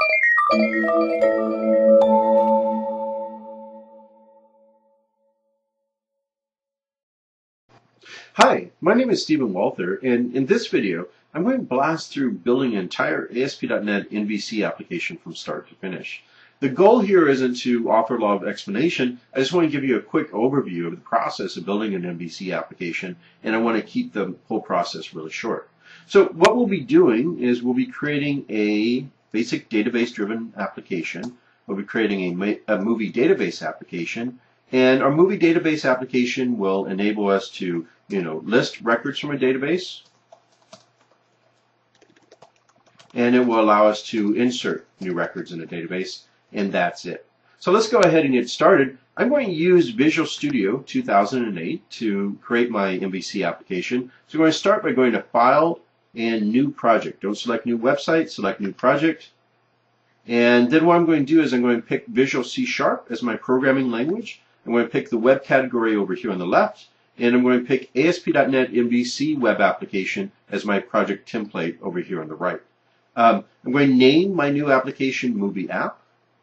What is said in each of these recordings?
Hi, my name is Stephen Walther, and in this video, I'm going to blast through building an entire ASP.NET MVC application from start to finish. The goal here isn't to offer a lot of explanation. I just want to give you a quick overview of the process of building an MVC application, and I want to keep the whole process really short. So what we'll be doing is we'll be creating a basic database-driven application. We'll be creating a movie database application, and our movie database application will enable us to list records from a database, and it will allow us to insert new records in a database, and that's it. So let's go ahead and get started. I'm going to use Visual Studio 2008 to create my MVC application. So I'm going to start by going to File and New Project. Don't select New Website, select New Project. And then what I'm going to do is I'm going to pick Visual C# as my programming language. I'm going to pick the web category over here on the left, and I'm going to pick ASP.NET MVC Web Application as my project template over here on the right. I'm going to name my new application Movie App.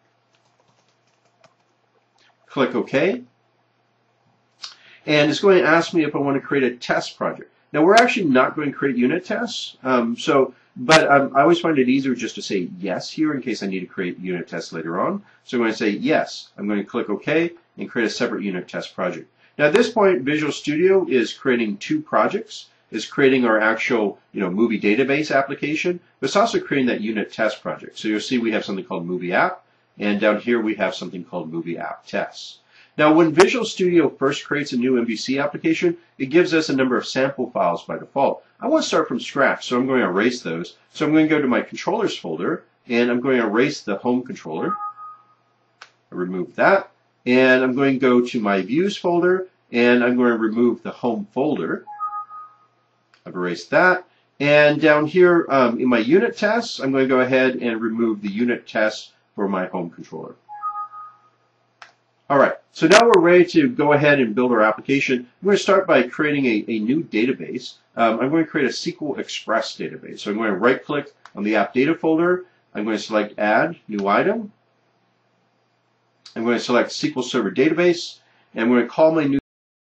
Click OK. And it's going to ask me if I want to create a test project. Now, we're actually not going to create unit tests, but I always find it easier just to say yes here in case I need to create unit tests later on. So I'm going to say yes. I'm going to click OK and create a separate unit test project. Now at this point, Visual Studio is creating two projects. It's creating our actual movie database application, but it's also creating that unit test project. So you'll see we have something called Movie App, and down here we have something called Movie App Tests. Now when Visual Studio first creates a new MVC application, it gives us a number of sample files by default. I want to start from scratch, so I'm going to erase those. So I'm going to go to my controllers folder, and I'm going to erase the home controller. I remove that. And I'm going to go to my views folder, and I'm going to remove the home folder. I've erased that. And down here in my unit tests, I'm going to go ahead and remove the unit tests for my home controller. All right, so now we're ready to go ahead and build our application. I'm going to start by creating a new database. I'm going to create a SQL Express database. So I'm going to right-click on the App Data folder. I'm going to select Add, New Item. I'm going to select SQL Server Database, and I'm going to call my new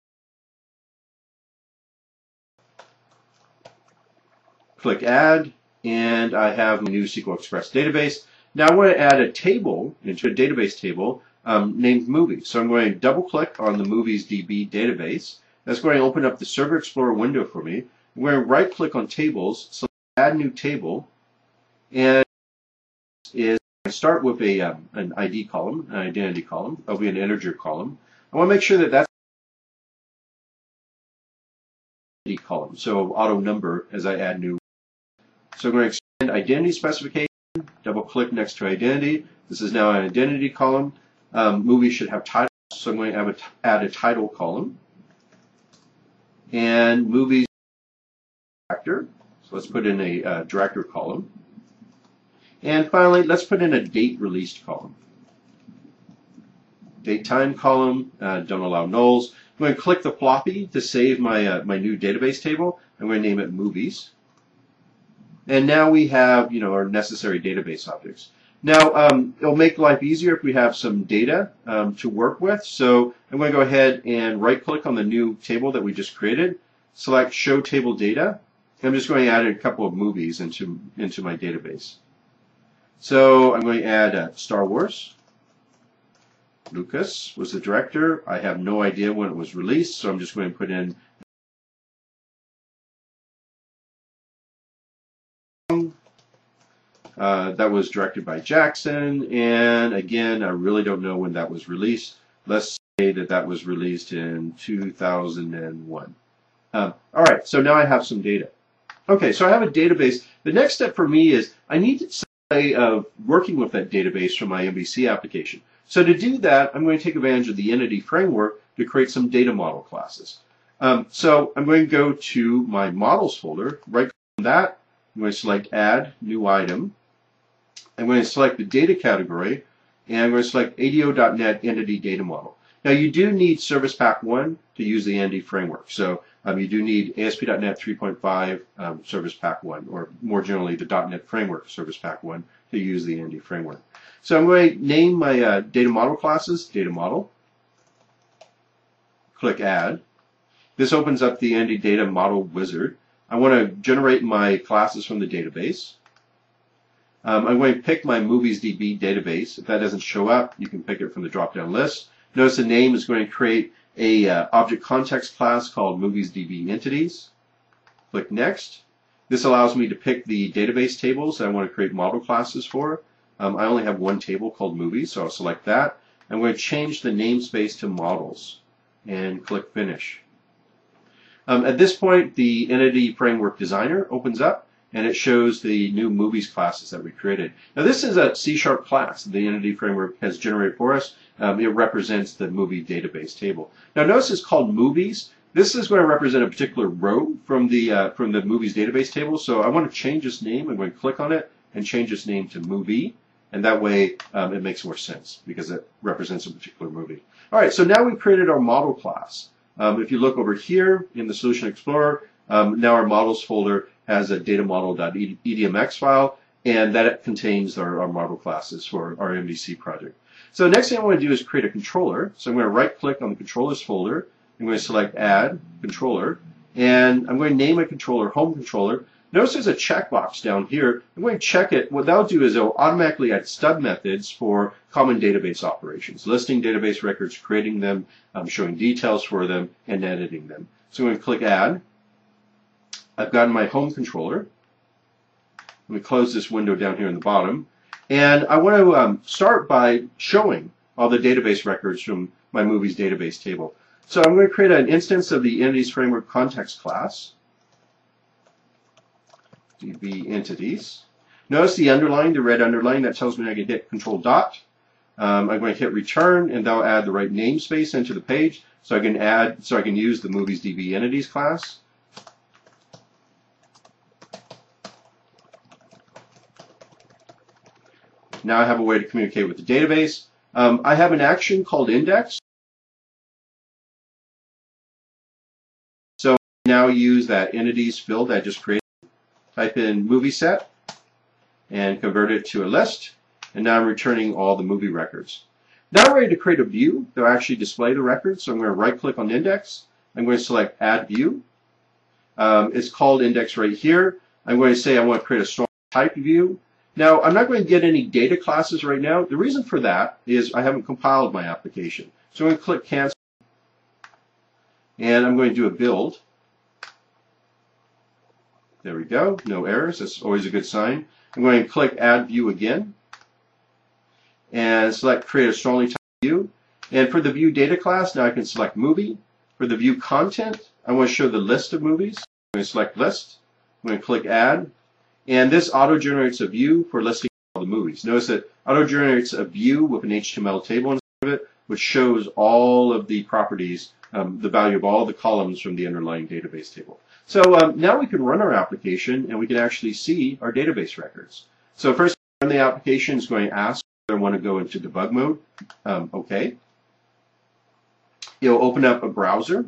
click Add, and I have my new SQL Express database. Now I want to add a table into a database table named Movies. So I'm going to double-click on the Movies DB database. That's going to open up the Server Explorer window for me. I'm going to right-click on Tables, select Add New Table, and I start with an ID column, an identity column. That'll be an integer column. I want to make sure that that's an ID column, so auto number as I add new. So I'm going to expand identity specification, double click next to identity. This is now an identity column. Movie should have titles, so I'm going to add a title column. And movies director, so let's put in a director column. And finally, let's put in a date released column. Date time column, don't allow nulls. I'm going to click the floppy to save my, my new database table. I'm going to name it Movies. And now we have our necessary database objects. Now, it'll make life easier if we have some data to work with. So I'm going to go ahead and right-click on the new table that we just created. Select Show Table Data. I'm just going to add a couple of movies into my database. So I'm going to add Star Wars. Lucas was the director. I have no idea when it was released, so I'm just going to put in that was directed by Jackson, and again, I really don't know when that was released. Let's say that that was released in 2001. All right, so now I have some data. Okay, so I have a database. The next step for me is I need some way of working with that database from my MVC application. So to do that, I'm going to take advantage of the Entity Framework to create some data model classes. So I'm going to go to my Models folder, right-click on that. I'm going to select Add New Item. I'm going to select the data category, and I'm going to select ADO.NET Entity Data Model. Now you do need Service Pack 1 to use the Entity Framework. So you do need ASP.NET 3.5 Service Pack 1, or more generally the .NET Framework Service Pack 1 to use the Entity Framework. So I'm going to name my data model classes data model. Click Add. This opens up the Entity Data Model Wizard. I want to generate my classes from the database. I'm going to pick my MoviesDB database. If that doesn't show up, you can pick it from the drop-down list. Notice the name is going to create a object context class called MoviesDB Entities. Click Next. This allows me to pick the database tables that I want to create model classes for. I only have one table called Movies, so I'll select that. I'm going to change the namespace to Models and click Finish. At this point, the Entity Framework Designer opens up, and it shows the new Movies classes that we created. Now, this is a C# class the Entity Framework has generated for us. It represents the movie database table. Now, notice it's called Movies. This is going to represent a particular row from the Movies database table. So I want to change this name. I'm going to click on it and change this name to Movie. And that way, it makes more sense because it represents a particular movie. All right, so now we've created our model class. If you look over here in the Solution Explorer, now our models folder has a datamodel.edmx file, and that contains our model classes for our MVC project. So the next thing I want to do is create a controller. So I'm going to right-click on the controllers folder. I'm going to select Add Controller, and I'm going to name a controller Home Controller. Notice there's a checkbox down here. I'm going to check it. What that'll do is it'll automatically add stub methods for common database operations, listing database records, creating them, showing details for them, and editing them. So I'm going to click Add. I've gotten my home controller. Let me close this window down here in the bottom. And I want to start by showing all the database records from my Movies database table. So I'm going to create an instance of the Entities Framework context class. DB Entities. Notice the underline, the red underline, that tells me I can hit Control Dot. I'm going to hit Return, and that'll add the right namespace into the page, so I can use the MoviesDB Entities class. Now I have a way to communicate with the database. I have an action called index. So now use that entities field that I just created. Type in movie set and convert it to a list. And now I'm returning all the movie records. Now I'm ready to create a view that will actually display the records. So I'm going to right click on index. I'm going to select add view. It's called index right here. I'm going to say I want to create a strong type view. Now, I'm not going to get any data classes right now. The reason for that is I haven't compiled my application. So I'm going to click Cancel, and I'm going to do a build. There we go. No errors. That's always a good sign. I'm going to click Add View again, and select Create a Strongly Typed View. And for the View Data class, now I can select Movie. For the View Content, I want to show the list of movies. I'm going to select List. I'm going to click Add. And this auto-generates a view for listing all the movies. Notice that auto-generates a view with an HTML table inside of it, which shows all of the properties, the value of all the columns from the underlying database table. So now we can run our application, and we can actually see our database records. So first, run the application is going to ask whether I want to go into debug mode. OK. It'll open up a browser.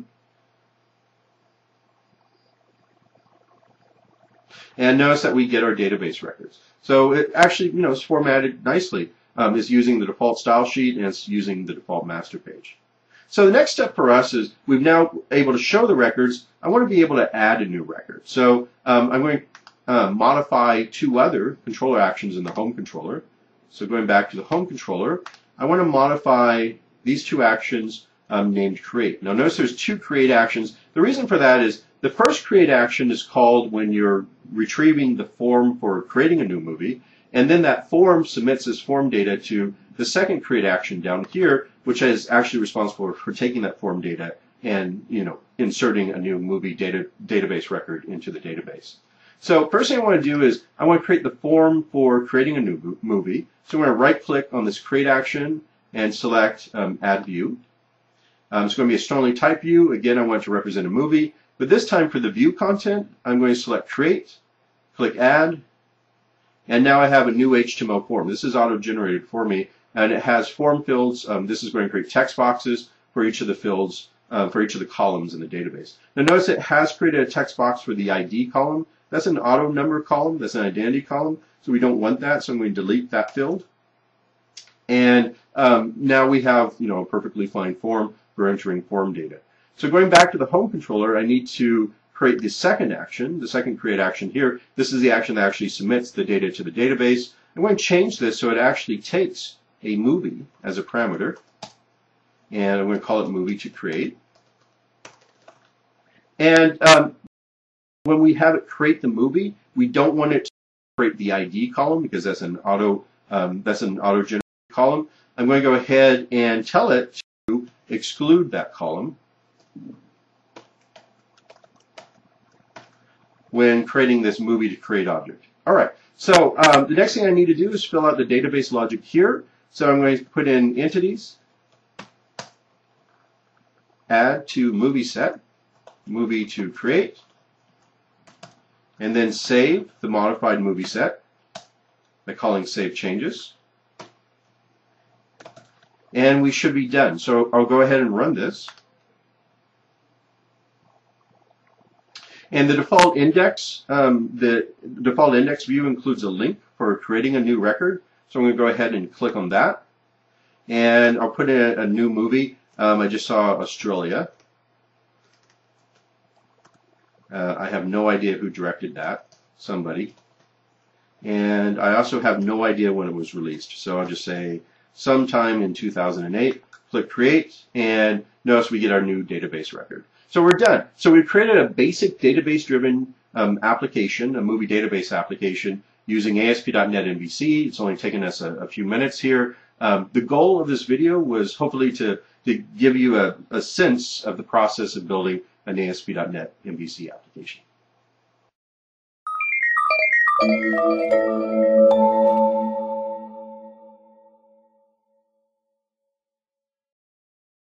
And notice that we get our database records. So it actually, is formatted nicely. It's using the default style sheet, and it's using the default master page. So the next step for us is we've now able to show the records. I want to be able to add a new record. So I'm going to modify two other controller actions in the home controller. So going back to the home controller, I want to modify these two actions named create. Now notice there's two create actions. The reason for that is the first create action is called when you're retrieving the form for creating a new movie, and then that form submits this form data to the second create action down here, which is actually responsible for taking that form data and inserting a new movie database record into the database. So first thing I want to do is I want to create the form for creating a new movie. So I'm going to right click on this create action and select add view. It's going to be a strongly typed view. Again, I want it to represent a movie. But this time for the view content, I'm going to select Create, click Add, and now I have a new HTML form. This is auto-generated for me, and it has form fields. This is going to create text boxes for each of the fields, for each of the columns in the database. Now notice it has created a text box for the ID column. That's an auto number column. That's an identity column. So we don't want that. So I'm going to delete that field. And now we have, a perfectly fine form for entering form data. So going back to the home controller, I need to create the second action, the second create action here. This is the action that actually submits the data to the database. I'm going to change this so it actually takes a movie as a parameter. And I'm going to call it movie to create. And when we have it create the movie, we don't want it to create the ID column because that's an auto-generated column. I'm going to go ahead and tell it to exclude that column when creating this movie to create object. All right. So the next thing I need to do is fill out the database logic here. So I'm going to put in entities, add to movie set, movie to create, and then save the modified movie set by calling save changes. And we should be done. So I'll go ahead and run this. And the default index view includes a link for creating a new record. So I'm going to go ahead and click on that. And I'll put in a new movie. I just saw Australia. I have no idea who directed that. Somebody. And I also have no idea when it was released. So I'll just say sometime in 2008. Click create. And notice we get our new database record. So we're done. So we've created a basic database-driven application, a movie database application, using ASP.NET MVC. It's only taken us a few minutes here. The goal of this video was hopefully to give you a sense of the process of building an ASP.NET MVC application.